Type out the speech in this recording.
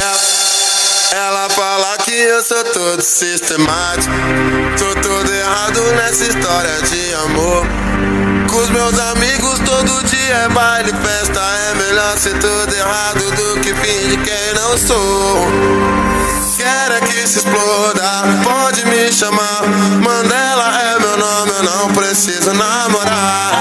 Ela fala que eu sou todo sistemático, tô todo errado nessa história de amor. Com os meus amigos todo dia é baile, festa. É melhor ser todo errado do que fingir quem não sou. Quero é que se exploda, pode me chamar. Mandela é meu nome, eu não preciso namorar.